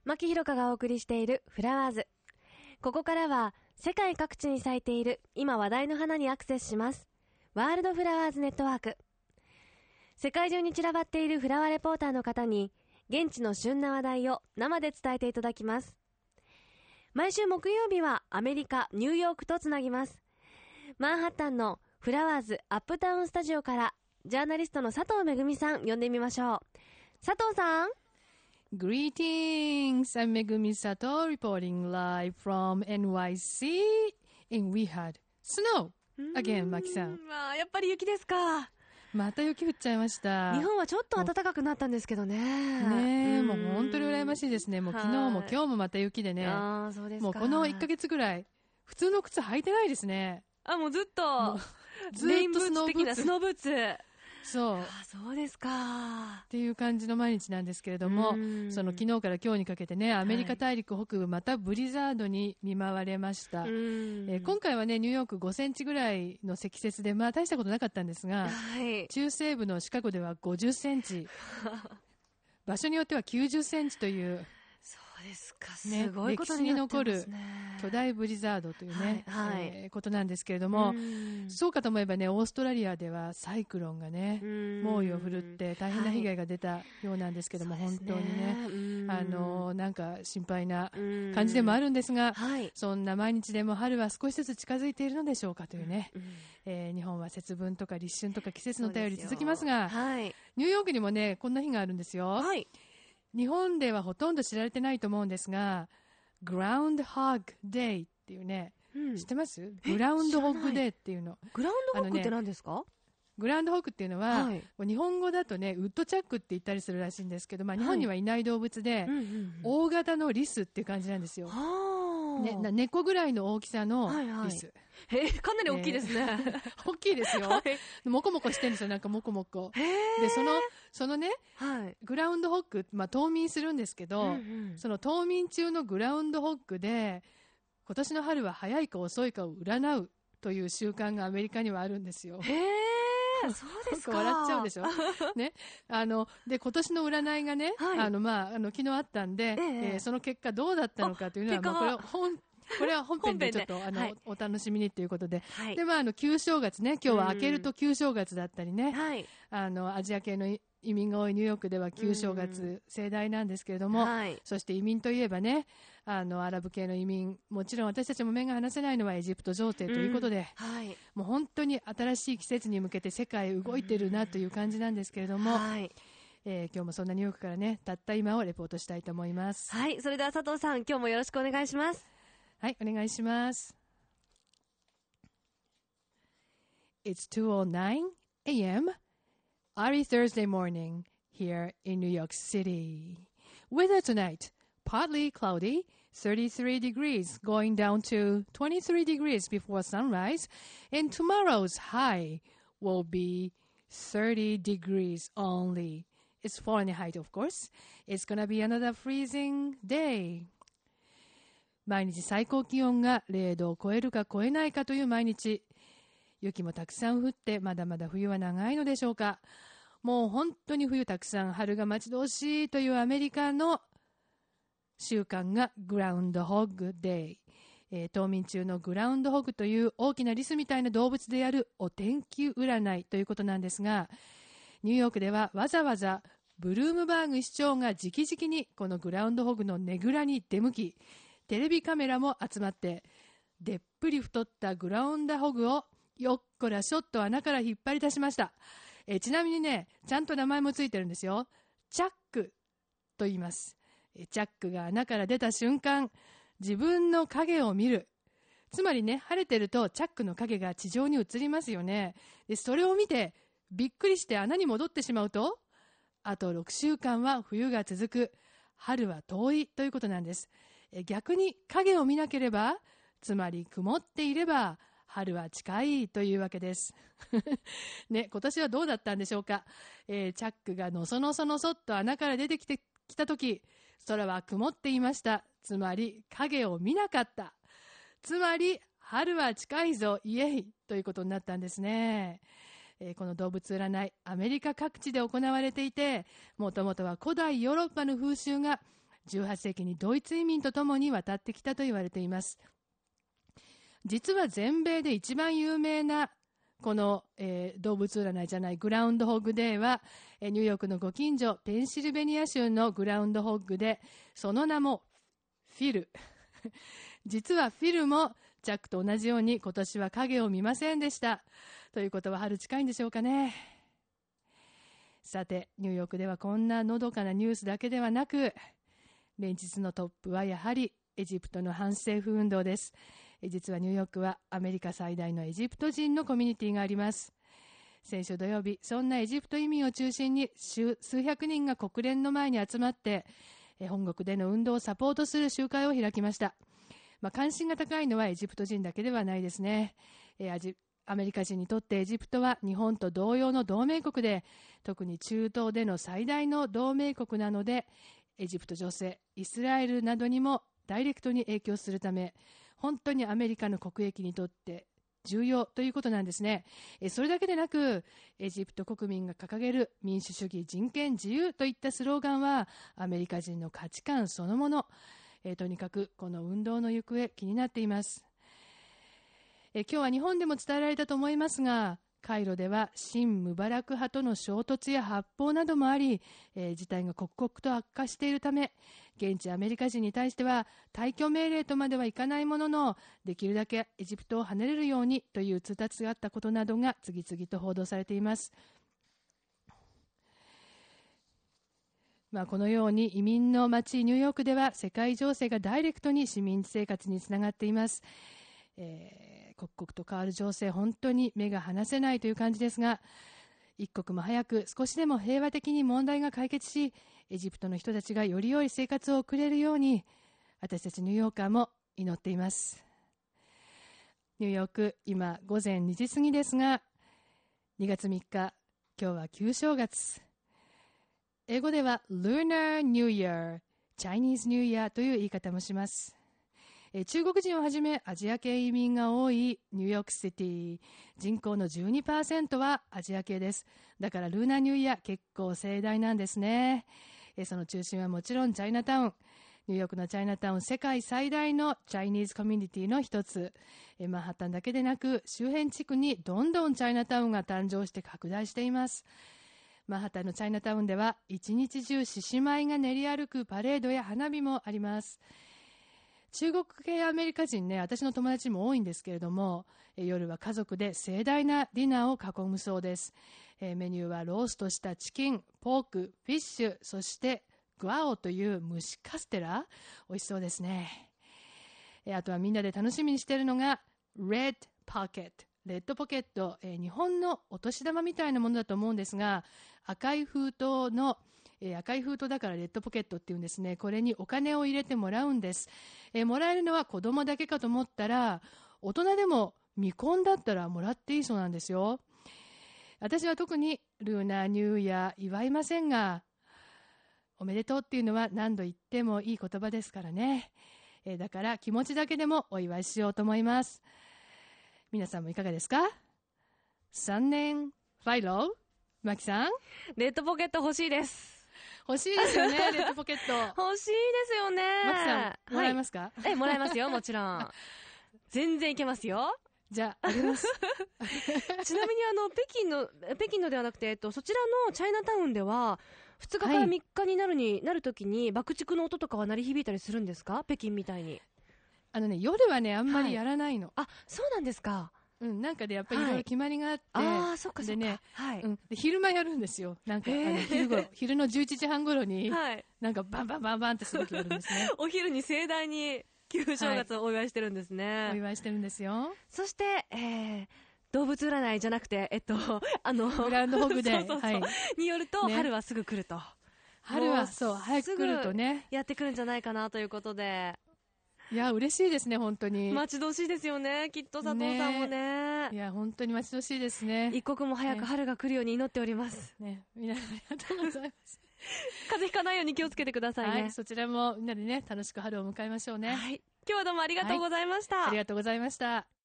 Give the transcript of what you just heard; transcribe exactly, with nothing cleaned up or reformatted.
牧ひろかがお送りしているフラワーズ。ここからは世界各地に咲いている今話題の花にアクセスします。ワールドフラワーズネットワーク。世界中に散らばっているフラワーレポーターの方に現地の旬な話題を生で伝えていただきます。毎週木曜日はアメリカ・ニューヨークとつなぎます。マンハッタンのフラワーズアップタウンスタジオからジャーナリストの佐藤めぐみさん呼んでみましょう。佐藤さん。 Greetings, I'm Megumi Sato reporting live from エヌワイシー and we had snow again, マキさん。 まあ、やっぱり雪ですか。 また雪降っちゃいました。 日本はちょっと暖かくなったんですけどね。 ねえ、もう本当に羨ましいですね。もう昨日も今日もまた雪でね。 ああ、そうですか。 もうこのいっかげつぐらい、普通の靴履いてないですね。 あ、もうずっと、 ずっとスノーブーツ的なスノーブーツ。 そう。 あ、そうですか。 っていう感じの毎日なんですけれども、その昨日から今日にかけてね、アメリカ大陸北部またブリザードに見舞われました。 はい、 えー、今回はね、ニューヨークごセンチぐらいの積雪で、まあ大したことなかったんですが、 はい、 中西部のシカゴではごじゅっセンチ、場所によってはきゅうじゅっセンチという、 そうですか、すごいことになってますね。 歴史に残る巨大ブリザードというね、 はいはいえー、ことなんですけれども、そうかと思えばね、オーストラリアではサイクロンがね、猛威を振るって大変な被害が出たようなんですけども、はい、本当にね、あの、なんか心配な感じでもあるんですが、はい、そんな毎日でも春は少しずつ近づいているのでしょうかというね、えー、日本は節分とか立春とか季節の便り続きますが、はい、ニューヨークにもね、こんな日があるんですよ。はい、日本ではほとんど知られてないと思うんですが、グラウンドホッグデイっていうね、うん、知ってます？グラウンドホッグデイっていうの。 グラウンドホッグって何ですか？ グラウンドホッグっていうのは、はい、日本語だとね、ウッドチャックって言ったりするらしいんですけど、まあ日本にはいない動物で、はい、うんうんうん、大型のリスっていう感じなんですよ。ね、猫ぐらいの大きさのリス。はいはい、 えー、かなり大きいですね。えー、大きいですよ。はい、もこもこしてるんですよ、なんかもこもこ。で、その、そのね、はい、グラウンドホッグ、まあ冬眠するんですけど、うんうん、その冬眠中のグラウンドホッグで、今年の春は早いか遅いかを占うという習慣がアメリカにはあるんですよ。 へー、そうですか。 笑っちゃうでしょ。ね。あの、で、今年の占いがね、はい、あの、まあ、あの、昨日あったんで、えええー、その結果どうだったのかというのは、まあ、これは本、これは本編でちょっと、あの、はい、お楽しみにということで。はい、で、まあ、あの、旧正月ね、今日は明けると旧正月だったりね、はい、あの、アジア系の移民が多いニューヨークでは旧正月盛大なんですけれども、はい、そして移民といえばね、あの、アラブ系の移民、もちろん私たちも目が離せないのはエジプト情勢ということで、はい、もう本当に新しい季節に向けて世界動いてるなという感じなんですけれども、はい、えー、今日もそんなニューヨークからね、たった今をレポートしたいと思います。 はい、それでは佐藤さん、今日もよろしくお願いします。 はい、お願いします。It's two oh nine a.m. early Thursday morning here in New York City. Weather tonight, partly cloudy, thirty-three degrees, going down to twenty-three degrees before sunrise, and tomorrow's high will be thirty degrees only. It's Fahrenheit, of course. It's gonna be another freezing day. 毎日最高気温がれいどを超えるか超えないかという毎日。雪もたくさん降ってまだまだ冬は長いのでしょうか。もう本当に冬たくさん、春が待ち遠しいというアメリカの習慣がグラウンドホッグデイ。えー、冬眠中のグラウンドホッグという大きなリスみたいな動物でやるお天気占いということなんですが、ニューヨークではわざわざブルームバーグ市長が直々にこのグラウンドホッグのねぐらに出向き、テレビカメラも集まって、でっぷり太ったグラウンドホッグをよっこらしょっと穴から引っ張り出しました。えー、ちなみにね、ちゃんと名前もついてるんですよ。チャックと言います。えー、チャックが穴から出た瞬間、自分の影を見る。つまりね、晴れてるとチャックの影が地上に映りますよね。で、それを見てびっくりして穴に戻ってしまうと、あとろくしゅうかんは冬が続く。春は遠いということなんです。えー、逆に影を見なければ、つまり曇っていれば、春は近いというわけです。ね、今年はどうだったんでしょうか。えー、チャックがのそのそのそっと穴から出てきてきたとき、空は曇っていました。つまり影を見なかった。つまり春は近いぞ、イエイということになったんですね。えー、この動物占い、アメリカ各地で行われていて、もともとは古代ヨーロッパの風習がじゅうはっせいきにドイツ移民とともに渡ってきたと言われています。実は全米で一番有名なこの、えー、動物占いじゃないグラウンドホッグデーは、えー、ニューヨークのご近所ペンシルベニア州のグラウンドホッグで、その名もフィル実はフィルもジャックと同じように今年は影を見ませんでした。ということは春近いんでしょうかね。さて、ニューヨークではこんなのどかなニュースだけではなく、連日のトップはやはりエジプトの反政府運動です。実はニューヨークはアメリカ最大のエジプト人のコミュニティがあります。先週土曜日、そんなエジプト移民を中心に数百人が国連の前に集まって本国での運動をサポートする集会を開きました。まあ、関心が高いのはエジプト人だけではないですね。えー、アメリカ人にとってエジプトは日本と同様の同盟国で、特に中東での最大の同盟国なので、エジプト情勢、イスラエルなどにもダイレクトに影響するため、本当にアメリカの国益にとって重要ということなんですね。それだけでなく、エジプト国民が掲げる民主主義、人権、自由といったスローガンはアメリカ人の価値観そのもの。えとにかくこの運動の行方気になっています。え今日は日本でも伝えられたと思いますが、カイロでは親ムバラク派との衝突や発砲などもあり、えー、事態が刻々と悪化しているため、現地アメリカ人に対しては退去命令とまではいかないものの、できるだけエジプトを離れるようにという通達があったことなどが次々と報道されています。まあ、このように移民の街ニューヨークでは世界情勢がダイレクトに市民生活につながっています。えー刻々と変わる情勢、本当に目が離せないという感じですが、一刻も早く少しでも平和的に問題が解決し、エジプトの人たちがより良い生活を送れるように、私たちニューヨーカーも祈っています。ニューヨーク、今午前にじ過ぎですが、にがつみっか、今日は旧正月。英語では Lunar New Year、Chinese New Year という言い方もします。中国人をはじめアジア系移民が多いニューヨークシティ、人口の じゅうにパーセント はアジア系です。だからルーナーニューイヤー結構盛大なんですね。その中心はもちろんチャイナタウン。ニューヨークのチャイナタウン、世界最大のチャイニーズコミュニティの一つ。マンハッタンだけでなく周辺地区にどんどんチャイナタウンが誕生して拡大しています。マンハッタンのチャイナタウンでは一日中獅子舞が練り歩くパレードや花火もあります。中国系アメリカ人ね、私の友達も多いんですけれども、夜は家族で盛大なディナーを囲むそうです。メニューはローストしたチキン、ポーク、フィッシュ、そしてグアオという蒸しカステラ、美味しそうですね。あとはみんなで楽しみにしているのがレッドポケット、レッドポケット、日本のお年玉みたいなものだと思うんですが、赤い封筒のえー、赤い封筒だからレッドポケットっていうんですね。これにお金を入れてもらうんです。えー、もらえるのは子供だけかと思ったら、大人でも未婚だったらもらっていいそうなんですよ。私は特にルーナーニューイヤー祝いませんが、おめでとうっていうのは何度言ってもいい言葉ですからね。えー、だから気持ちだけでもお祝いしようと思います。皆さんもいかがですか？さんねんファイロー、マキさん。 レッドポケット欲しいです。 欲しいですよね、レッドポケット。 欲しいですよね。 マキさん、もらえますか？ はい、え、もらえますよ、もちろん。全然いけますよ。 じゃあ、あげます。 ちなみにあの、北京の、北京のではなくて、えっと、そちらのチャイナタウンでは、ふつかからみっかになるに、はい、なるときに爆竹の音とかは鳴り響いたりするんですか？北京みたいに。 あのね、夜はね、あんまりやらないの。はい、 あ、そうなんですか。 うん、なんかでやっぱりいろいろ決まりがあって、 はい、ああ、そっかそっか。でね、 はい、うん、で昼間やるんですよ。なんか、あの昼頃、昼のじゅういちじはん頃に、はい、なんかバンバンバンバンってすごくやるんですね。 お昼に盛大に旧正月をお祝いしてるんですね。はい、 お祝いしてるんですよ。 そして、えー、動物占いじゃなくて、えっと、あの、 グラウンドホグで、 そうそうそう、はい、によると、ね、春はすぐ来ると。 春はそう、早く来るとね。 やってくるんじゃないかなということで。 いや、嬉しいですね、本当に。 待ち遠しいですよね、きっと佐藤さんもね。 ね、いや、本当に待ち遠しいですね。 一刻も早く春が来るように祈っております。 ね、皆さんありがとうございます。 風邪ひかないように気をつけてくださいね。 はい、そちらもみんなでね、楽しく春を迎えましょうね。 はい。今日はどうもありがとうございました。 はい、ありがとうございました。